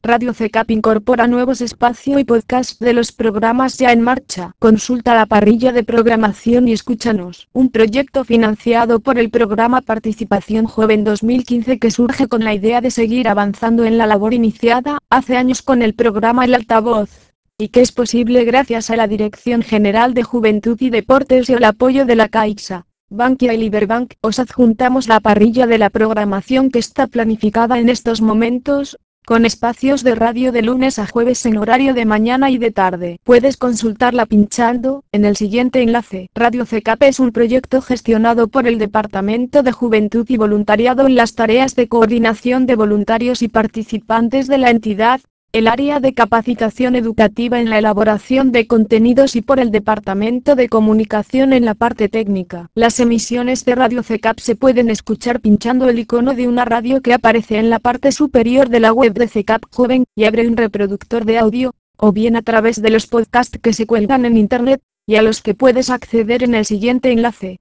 Radio CECAP incorpora nuevos espacios y podcasts de los programas ya en marcha. Consulta la parrilla de programación y escúchanos. Un proyecto financiado por el programa Participación Joven 2015 que surge con la idea de seguir avanzando en la labor iniciada hace años con el programa El Altavoz, y que es posible gracias a la Dirección General de Juventud y Deportes y el apoyo de la Caixa, Bankia y Liberbank. Os adjuntamos la parrilla de la programación que está planificada en estos momentos, con espacios de radio de lunes a jueves en horario de mañana y de tarde. Puedes consultarla pinchando en el siguiente enlace. Radio CECAP es un proyecto gestionado por el Departamento de Juventud y Voluntariado en las tareas de coordinación de voluntarios y participantes de la entidad, el área de capacitación educativa en la elaboración de contenidos y por el Departamento de Comunicación en la parte técnica. Las emisiones de Radio CECAP se pueden escuchar pinchando el icono de una radio que aparece en la parte superior de la web de CECAP Joven, y abre un reproductor de audio, o bien a través de los podcasts que se cuelgan en internet, y a los que puedes acceder en el siguiente enlace.